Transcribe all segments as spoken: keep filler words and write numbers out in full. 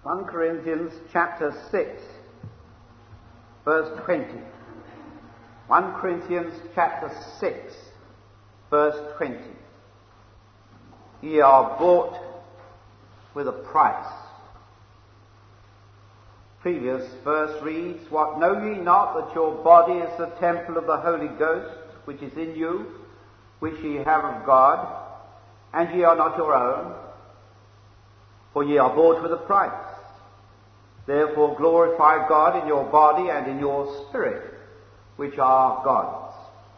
First Corinthians chapter six, verse twenty. First Corinthians chapter six, verse twenty. Ye are bought with a price. Previous verse reads, What know ye not that your body is the temple of the Holy Ghost, which is in you, which ye have of God, and ye are not your own, for ye are bought with a price. Therefore glorify God in your body and in your spirit, which are God's.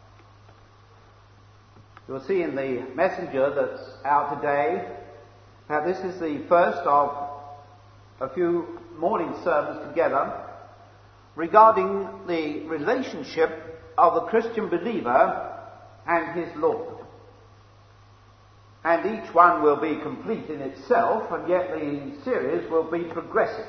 You'll see in the messenger that's out today that this is the first of a few morning sermons together regarding the relationship of the Christian believer and his Lord. And each one will be complete in itself, and yet the series will be progressive.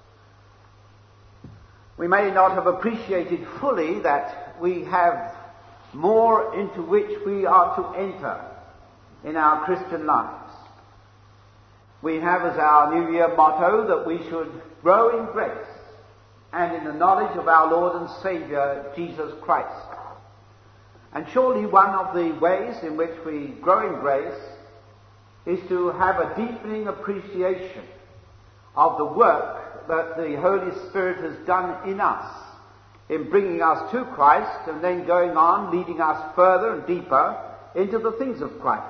We may not have appreciated fully that we have more into which we are to enter in our Christian lives. We have as our New Year motto that we should grow in grace and in the knowledge of our Lord and Saviour, Jesus Christ. And surely one of the ways in which we grow in grace is to have a deepening appreciation of the work that the Holy Spirit has done in us in bringing us to Christ and then going on leading us further and deeper into the things of Christ.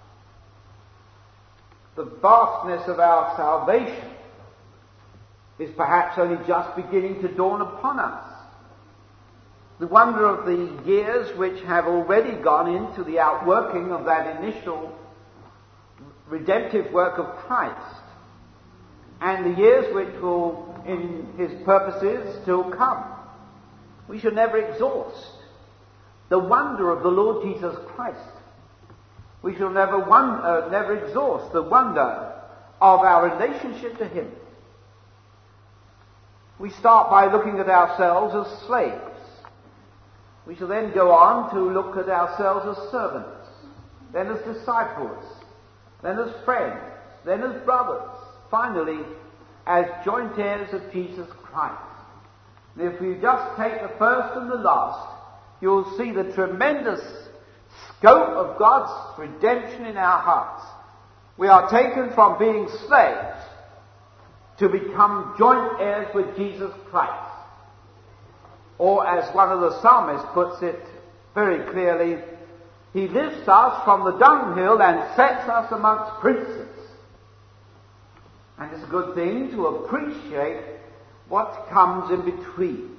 The vastness of our salvation is perhaps only just beginning to dawn upon us. The wonder of the years which have already gone into the outworking of that initial redemptive work of Christ, and the years which will, in his purposes, still come. We should never exhaust the wonder of the Lord Jesus Christ. We shall never, won- uh, never exhaust the wonder of our relationship to him. We start by looking at ourselves as slaves. We shall then go on to look at ourselves as servants, then as disciples, then as friends, then as brothers, finally as joint heirs of Jesus Christ. And if you just take the first and the last, you'll see the tremendous scope of God's redemption in our hearts. We are taken from being slaves to become joint heirs with Jesus Christ. Or as one of the psalmists puts it very clearly, he lifts us from the dunghill and sets us amongst princes. And it's a good thing to appreciate what comes in between.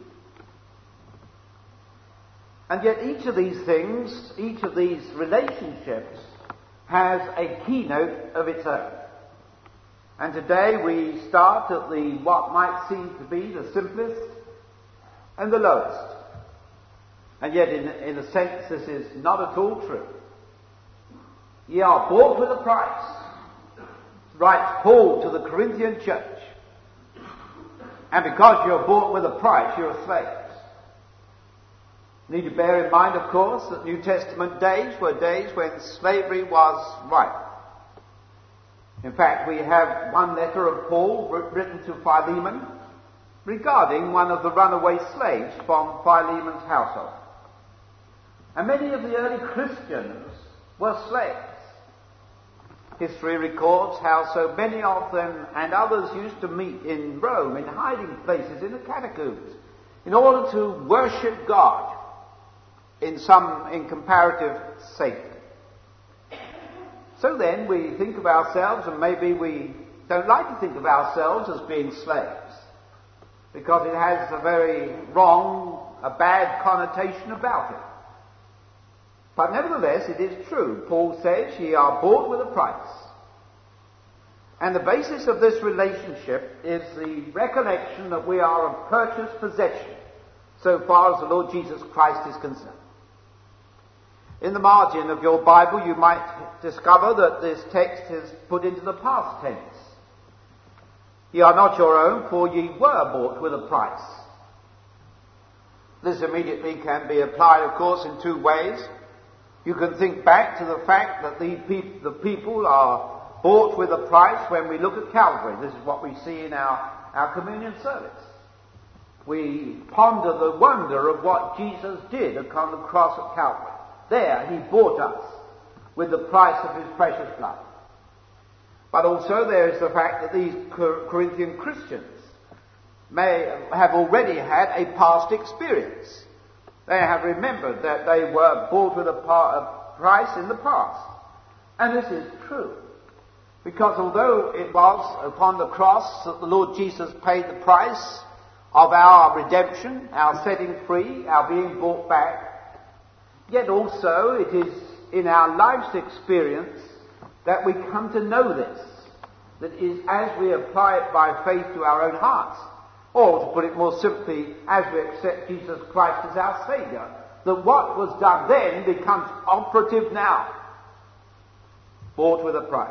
And yet each of these things, each of these relationships, has a keynote of its own. And today we start at the what might seem to be the simplest and the lowest. And yet in, in a sense this is not at all true. Ye are bought with a price, writes Paul to the Corinthian church. And because you're bought with a price, you're slaves. You need to bear in mind, of course, that New Testament days were days when slavery was rife. In fact, we have one letter of Paul written to Philemon regarding one of the runaway slaves from Philemon's household. And many of the early Christians were slaves. History records how so many of them and others used to meet in Rome in hiding places in the catacombs in order to worship God in some in comparative safety. So then we think of ourselves, and maybe we don't like to think of ourselves as being slaves, because it has a very wrong, a bad connotation about it. But nevertheless, it is true. Paul says, ye are bought with a price. And the basis of this relationship is the recollection that we are a purchased possession, so far as the Lord Jesus Christ is concerned. In the margin of your Bible, you might discover that this text is put into the past tense. Ye are not your own, for ye were bought with a price. This immediately can be applied, of course, in two ways. You can think back to the fact that the, pe- the people are bought with a price when we look at Calvary. This is what we see in our, our communion service. We ponder the wonder of what Jesus did upon the cross at Calvary. There he bought us with the price of his precious blood. But also there is the fact that these Corinthian Christians may have already had a past experience. They have remembered that they were bought with a, par- a price in the past. And this is true. Because although it was upon the cross that the Lord Jesus paid the price of our redemption, our setting free, our being bought back, yet also it is in our life's experience that we come to know this. That is, as we apply it by faith to our own hearts, or to put it more simply, as we accept Jesus Christ as our Saviour, that what was done then becomes operative now. Bought with a price.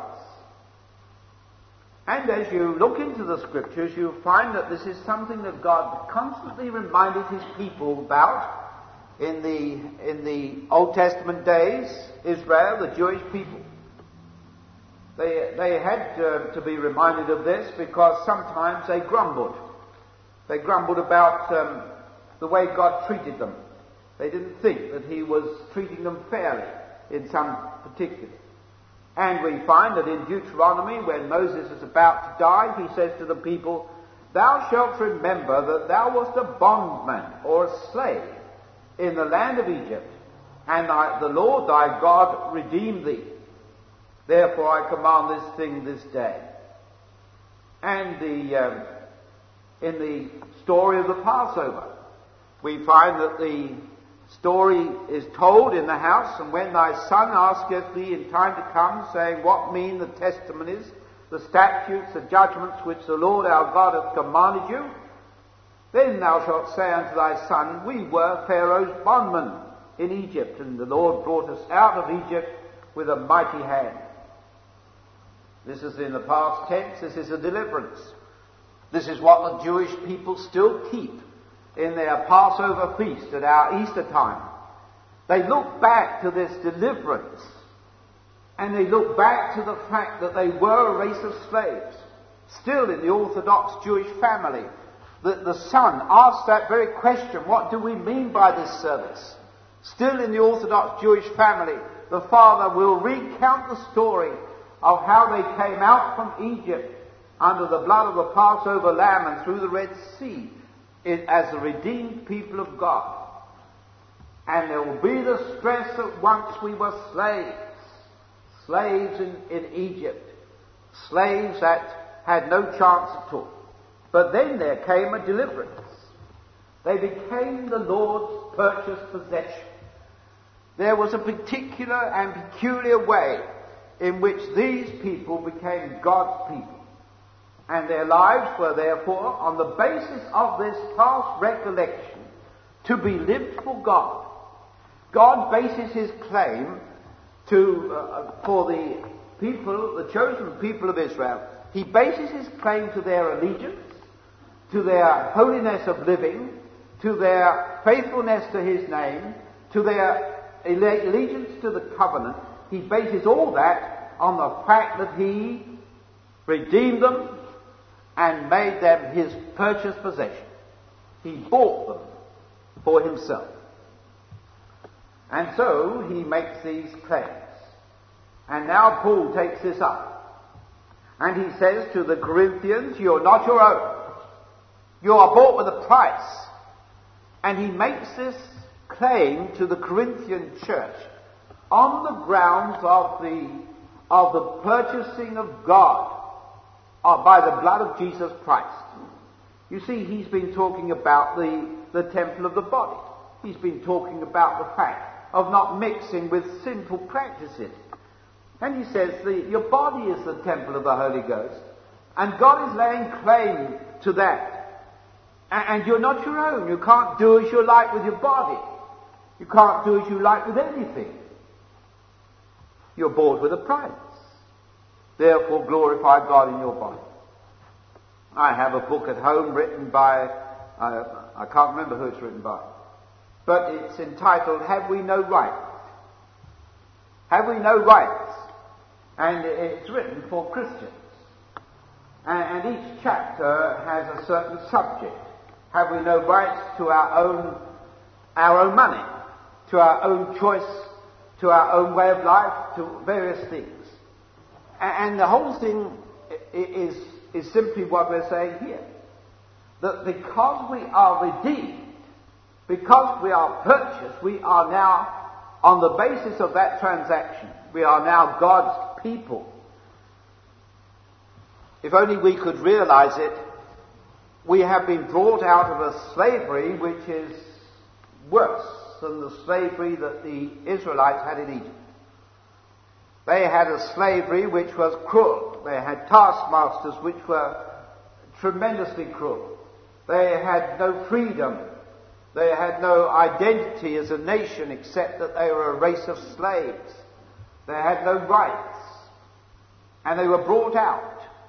And as you look into the Scriptures, you find that this is something that God constantly reminded his people about in the, in the Old Testament days, Israel, the Jewish people. They, they had uh, to be reminded of this because sometimes they grumbled. They grumbled about um, the way God treated them. They didn't think that he was treating them fairly in some particular. And we find that in Deuteronomy, when Moses is about to die, he says to the people, "Thou shalt remember that thou wast a bondman or a slave in the land of Egypt, and thy, the Lord thy God redeemed thee. Therefore I command this thing this day." And the, um, in the story of the Passover, we find that the story is told in the house, "And when thy son asketh thee in time to come, saying, What mean the testimonies, the statutes, the judgments which the Lord our God hath commanded you? Then thou shalt say unto thy son, We were Pharaoh's bondmen in Egypt, and the Lord brought us out of Egypt with a mighty hand." This is in the past tense. This is a deliverance. This is what the Jewish people still keep in their Passover feast at our Easter time. They look back to this deliverance, and they look back to the fact that they were a race of slaves. Still in the Orthodox Jewish family, the, the son asks that very question, what do we mean by this service? Still in the Orthodox Jewish family, the father will recount the story of how they came out from Egypt under the blood of the Passover lamb and through the Red Sea as the redeemed people of God. And there will be the stress that once we were slaves, slaves in, in Egypt, slaves that had no chance at all. But then there came a deliverance. They became the Lord's purchased possession. There was a particular and peculiar way in which these people became God's people. And their lives were therefore, on the basis of this past recollection, to be lived for God. God bases his claim to uh, for the people, the chosen people of Israel. He bases his claim to their allegiance, to their holiness of living, to their faithfulness to his name, to their allegiance to the covenant. He bases all that on the fact that he redeemed them and made them his purchased possession. He bought them for himself. And so he makes these claims. And now Paul takes this up. And he says to the Corinthians, you're not your own. You are bought with a price. And he makes this claim to the Corinthian church on the grounds of the, of the purchasing of God uh, by the blood of Jesus Christ. You see, he's been talking about the, the temple of the body. He's been talking about the fact of not mixing with sinful practices. And he says the, your body is the temple of the Holy Ghost. And God is laying claim to that. And, and you're not your own. You can't do as you like with your body. You can't do as you like with anything. You're bought with a price. Therefore glorify God in your body. I have a book at home written by, uh, I can't remember who it's written by, but it's entitled, Have We No Rights? Have We No Rights? And it's written for Christians. And, and each chapter has a certain subject. Have we no rights to our own, our own money, to our own choice, to our own way of life, to various things? And, and the whole thing is, is simply what we're saying here. That because we are redeemed, because we are purchased, we are now, on the basis of that transaction, we are now God's people. If only we could realize it, we have been brought out of a slavery which is worse than the slavery that the Israelites had in Egypt. They had a slavery which was cruel. They had taskmasters which were tremendously cruel. They had no freedom. They had no identity as a nation except that they were a race of slaves. They had no rights. And they were brought out.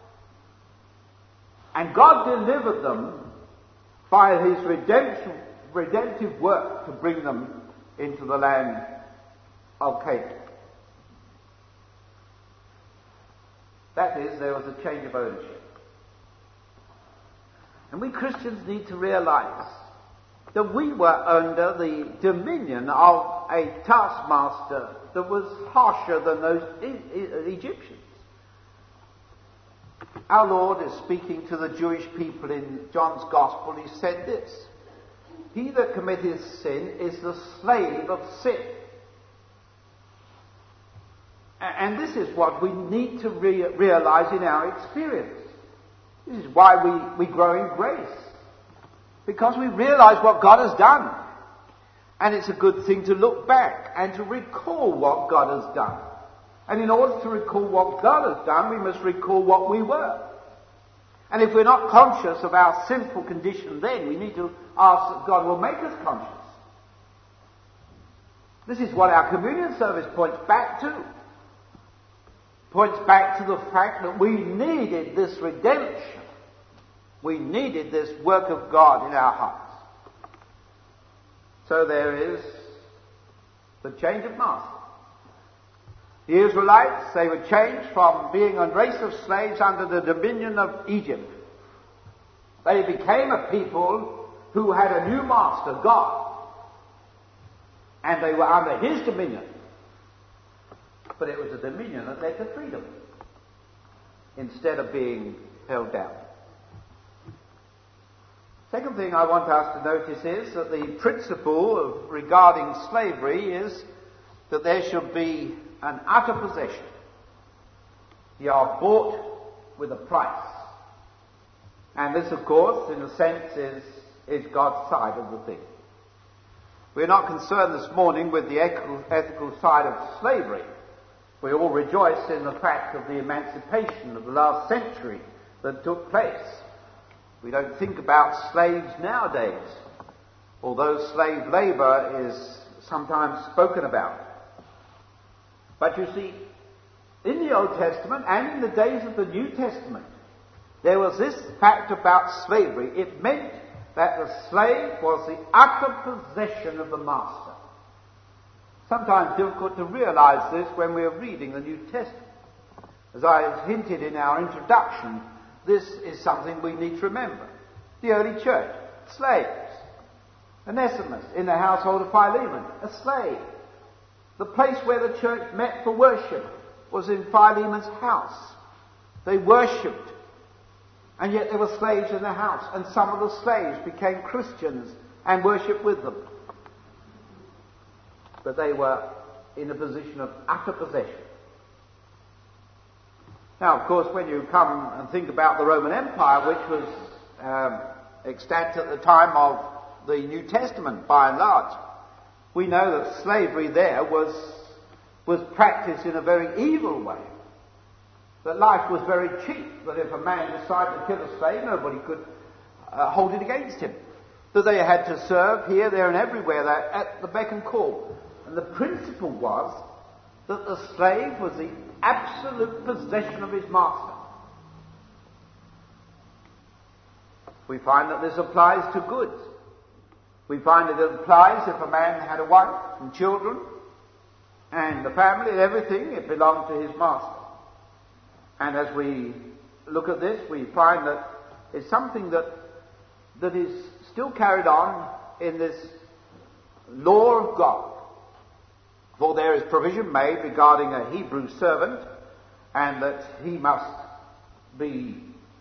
And God delivered them by His redemption, redemptive work to bring them into the land of Canaan. That is, there was a change of ownership. And we Christians need to realize that we were under the dominion of a taskmaster that was harsher than those e- e- Egyptians. Our Lord is speaking to the Jewish people in John's Gospel. He said this: "He that committeth sin is the slave of sin." And this is what we need to re- realize in our experience. This is why we, we grow in grace. Because we realize what God has done. And it's a good thing to look back and to recall what God has done. And in order to recall what God has done, we must recall what we were. And if we're not conscious of our sinful condition then, we need to ask that God will make us conscious. This is what our communion service points back to. Points back to the fact that we needed this redemption. We needed this work of God in our hearts. So there is the change of master. The Israelites, they were changed from being a race of slaves under the dominion of Egypt. They became a people who had a new master, God. And they were under His dominion. But it was a dominion that led to freedom, instead of being held down. Second thing I want us to notice is that the principle of regarding slavery is that there should be an utter possession. You are bought with a price. And this, of course, in a sense, is, is God's side of the thing. We're not concerned this morning with the ethical, ethical side of slavery. We all rejoice in the fact of the emancipation of the last century that took place. We don't think about slaves nowadays, although slave labour is sometimes spoken about. But you see, in the Old Testament and in the days of the New Testament, there was this fact about slavery. It meant that the slave was the utter possession of the master. Sometimes difficult to realize this when we are reading the New Testament. As I hinted in our introduction, this is something we need to remember. The early church, slaves. Onesimus in the household of Philemon, a slave. The place where the church met for worship was in Philemon's house. They worshipped, and yet there were slaves in the house, and some of the slaves became Christians and worshipped with them. But they were in a position of utter possession. Now, of course, when you come and think about the Roman Empire, which was um, extant at the time of the New Testament, by and large, we know that slavery there was, was practiced in a very evil way. That life was very cheap, that if a man decided to kill a slave, nobody could uh, hold it against him. That they had to serve here, there and everywhere, there, at the beck and call. And the principle was that the slave was the absolute possession of his master. We find that this applies to goods. We find that it applies if a man had a wife and children and a family and everything, it belonged to his master. And as we look at this, we find that it's something that that is still carried on in this law of God. For there is provision made regarding a Hebrew servant, and that he must be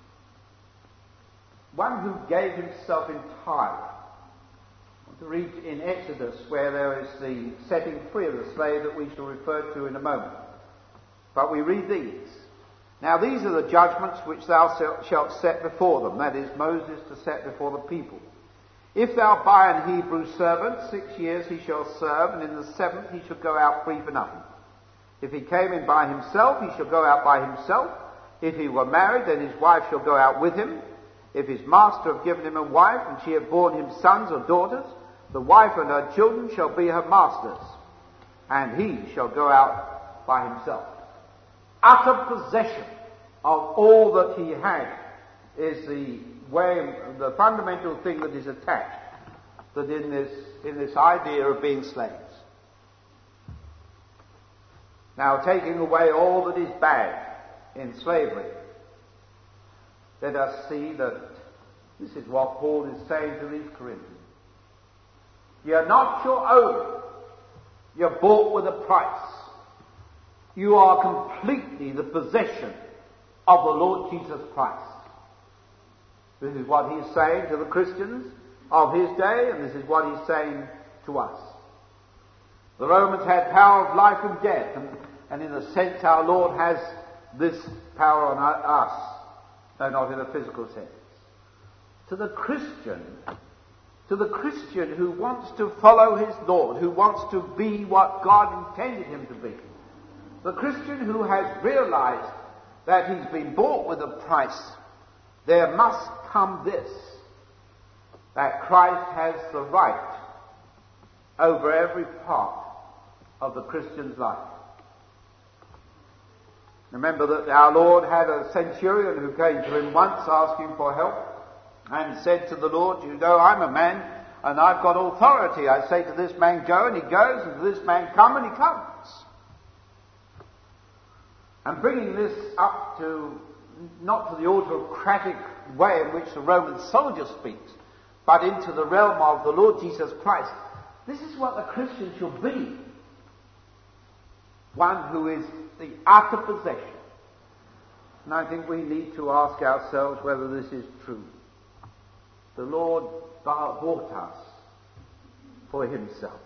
one who gave himself entirely. I want to read in Exodus where there is the setting free of the slave that we shall refer to in a moment. But we read these. Now these are the judgments which thou shalt set before them, that is, Moses to set before the people. If thou buy an Hebrew servant, six years he shall serve, and in the seventh he shall go out free for nothing. If he came in by himself, he shall go out by himself. If he were married, then his wife shall go out with him. If his master have given him a wife, and she have borne him sons or daughters, the wife and her children shall be her master's, and he shall go out by himself. Utter possession of all that he had is the way, the fundamental thing that is attached that in this in this idea of being slaves. Now, taking away all that is bad in slavery, let us see that this is what Paul is saying to these Corinthians. You're not your own. You're bought with a price. You are completely the possession of the Lord Jesus Christ. This is what he's saying to the Christians of his day, and this is what he's saying to us. The Romans had power of life and death, and, and in a sense our Lord has this power on us, though not in a physical sense. To the Christian, to the Christian who wants to follow his Lord, who wants to be what God intended him to be, the Christian who has realized that he's been bought with a price, there must come this, that Christ has the right over every part of the Christian's life. Remember that our Lord had a centurion who came to him once asking for help and said to the Lord, you know, I'm a man and I've got authority. I say to this man, go, and he goes, and to this man, come, and he comes. And bringing this up to, not to the autocratic way in which the Roman soldier speaks, but into the realm of the Lord Jesus Christ. This is what the Christian shall be. One who is the utter possession. And I think we need to ask ourselves whether this is true. The Lord bought us for himself.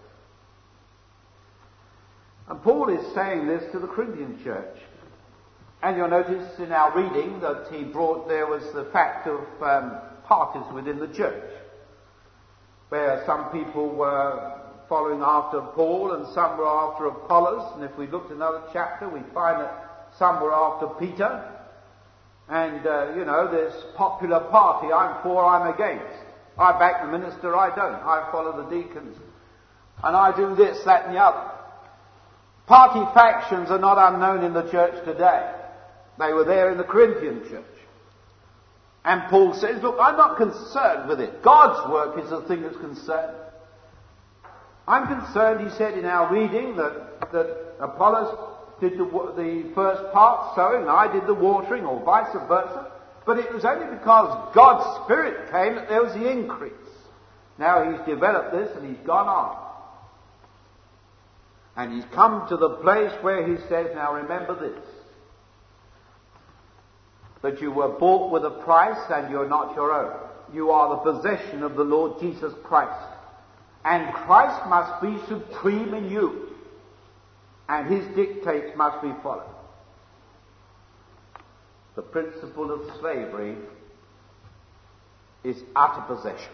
And Paul is saying this to the Corinthian church. And you'll notice in our reading that he brought, there was the fact of um, parties within the church, where some people were following after Paul and some were after Apollos. And if we looked at another chapter, we find that some were after Peter. And, uh, you know, this popular party, I'm for, I'm against. I back the minister, I don't. I follow the deacons. And I do this, that and the other. Party factions are not unknown in the church today. They were there in the Corinthian church. And Paul says, look, I'm not concerned with it. God's work is the thing that's concerned. I'm concerned, he said in our reading, that, that Apollos did the, the first part, sowing, I did the watering, or vice versa. But it was only because God's Spirit came that there was the increase. Now he's developed this and he's gone on. And he's come to the place where he says, now remember this, that you were bought with a price and you're not your own. You are the possession of the Lord Jesus Christ. And Christ must be supreme in you. And his dictates must be followed. The principle of slavery is utter possession.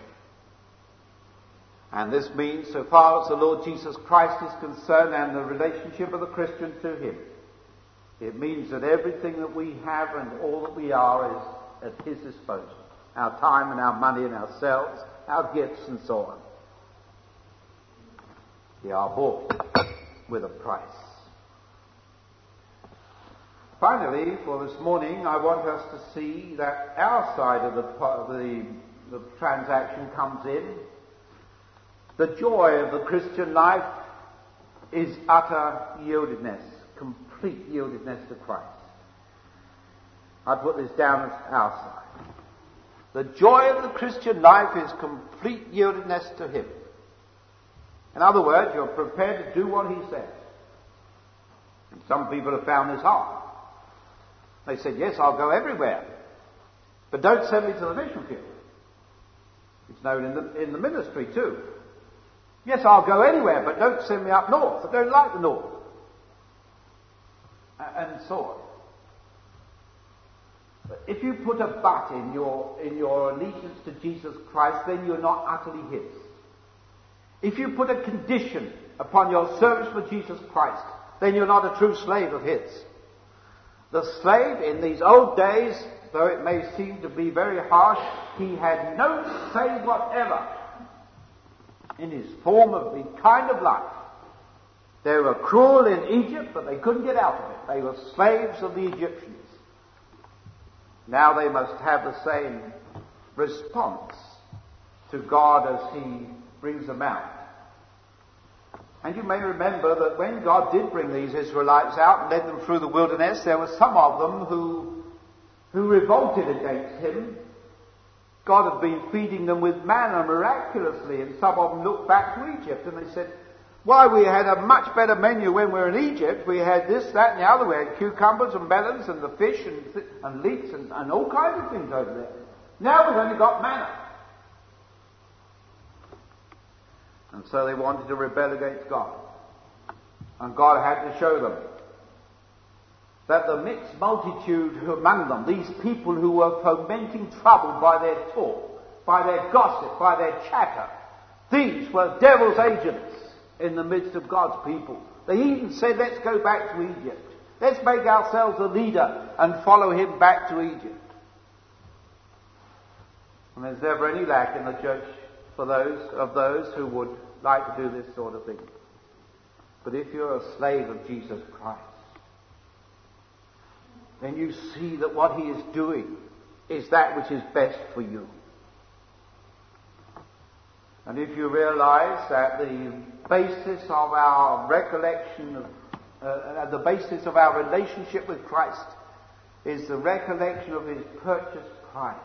And this means, so far as the Lord Jesus Christ is concerned and the relationship of the Christian to him, it means that everything that we have and all that we are is at his disposal. Our time and our money and ourselves, our gifts and so on. We are bought with a price. Finally, for this morning, I want us to see that our side of the, the, the transaction comes in. The joy of the Christian life is utter yieldedness, complete yieldedness to Christ. I put this down as our side. The joy of the Christian life is complete yieldedness to him. In other words, you're prepared to do what he says. And some people have found this hard. They said, yes, I'll go everywhere, but don't send me to the mission field. It's known in the, in the ministry too. Yes, I'll go anywhere, but don't send me up north. I don't like the north. And so on. But if you put a but in your, in your allegiance to Jesus Christ, then you're not utterly his. If you put a condition upon your service for Jesus Christ, then you're not a true slave of his. The slave in these old days, though it may seem to be very harsh, he had no say whatever in his form of the kind of life. They were cruel in Egypt, but they couldn't get out of it. They were slaves of the Egyptians. Now they must have the same response to God as he brings them out. And you may remember that when God did bring these Israelites out and led them through the wilderness, there were some of them who, who revolted against him. God had been feeding them with manna miraculously, and some of them looked back to Egypt and they said, why, we had a much better menu when we were in Egypt. We had this, that and the other. We had cucumbers and melons and the fish and, th- and leeks and, and all kinds of things over there. Now we've only got manna. And so they wanted to rebel against God. And God had to show them that the mixed multitude among them, these people who were fomenting trouble by their talk, by their gossip, by their chatter, these were devil's agents in the midst of God's people. They even said, let's go back to Egypt. Let's make ourselves a leader and follow him back to Egypt. And there's never any lack in the church for those of those who would like to do this sort of thing. But if you're a slave of Jesus Christ, then you see that what he is doing is that which is best for you. And if you realize that the basis of our recollection of, uh, the basis of our relationship with Christ is the recollection of his purchased price,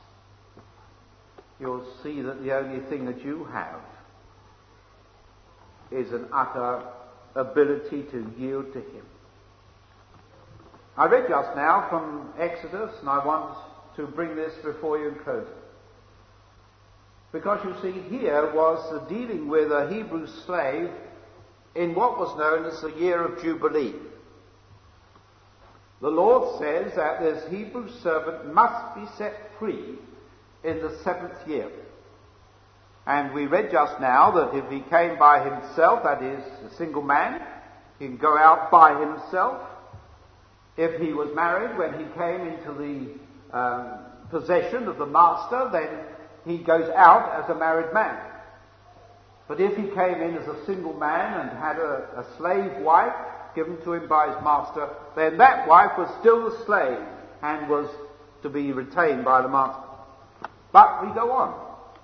you'll see that the only thing that you have is an utter ability to yield to him. I read just now from Exodus, and I want to bring this before you in closing. Because you see, here was dealing with a Hebrew slave in what was known as the year of Jubilee. The Lord says that this Hebrew servant must be set free in the seventh year. And we read just now that if he came by himself, that is, a single man, he can go out by himself. If he was married, when he came into the um, possession of the master, then he goes out as a married man. But if he came in as a single man and had a, a slave wife given to him by his master, then that wife was still the slave and was to be retained by the master. But we go on.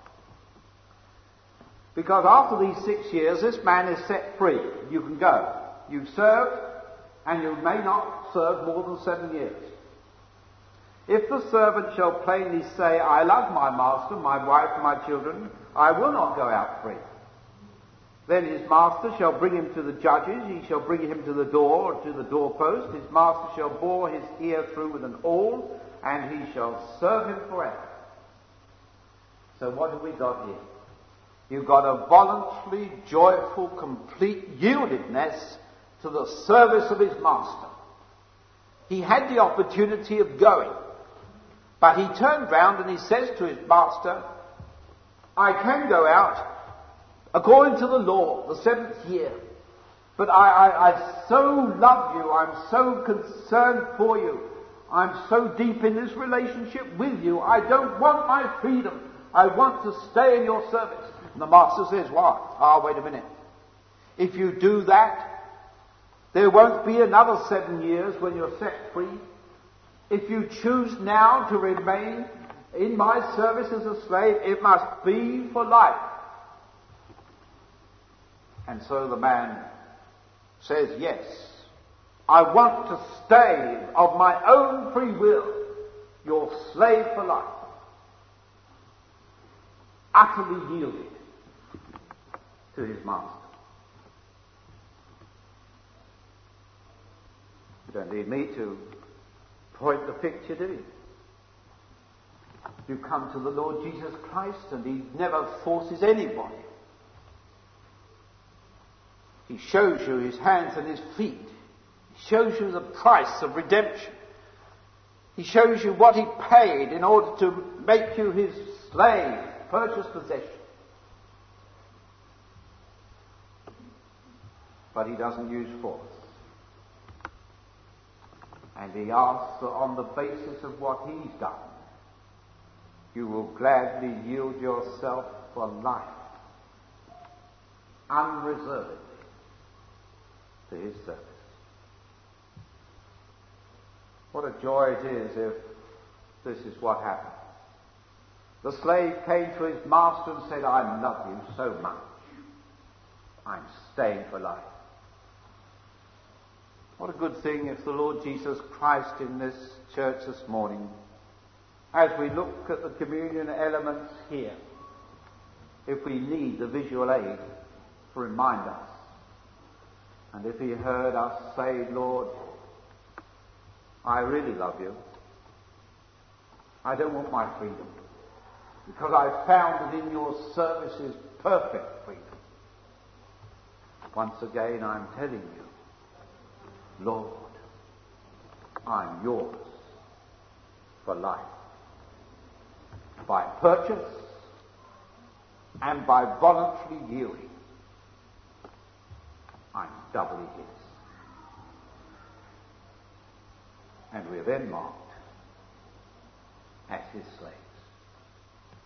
Because after these six years, this man is set free. You can go. You've served, and you may not serve more than seven years. If the servant shall plainly say, I love my master, my wife, and my children, I will not go out free. Then his master shall bring him to the judges, he shall bring him to the door, or to the doorpost. His master shall bore his ear through with an awl, and he shall serve him forever. So what have we got here? You've got a voluntary, joyful, complete yieldedness to the service of his master. He had the opportunity of going, but he turned round and he says to his master, I can go out according to the law, the seventh year, but I, I, I so love you, I'm so concerned for you, I'm so deep in this relationship with you, I don't want my freedom, I want to stay in your service. And the master says, what? Ah, wait a minute. If you do that, there won't be another seven years when you're set free. If you choose now to remain in my service as a slave, it must be for life. And so the man says, yes, I want to stay of my own free will. your slave for life, utterly yielded to his master. You don't need me to point the picture, do you? You come to the Lord Jesus Christ and he never forces anybody. He shows you his hands and his feet. He shows you the price of redemption. He shows you what he paid in order to make you his slave, purchased possession. But he doesn't use force. And he asks that on the basis of what he's done, you will gladly yield yourself for life, unreservedly, to his service. What a joy it is if this is what happened. The slave came to his master and said, I love you so much. I'm staying for life. What a good thing if the Lord Jesus Christ in this church this morning, as we look at the communion elements here, if we need the visual aid to remind us, and if he heard us say, Lord, I really love you. I don't want my freedom, because I've found that in your service is perfect freedom. Once again, I'm telling you, Lord, I'm yours for life, by purchase and by voluntary yielding. I'm doubly his. And we're then marked as his slave.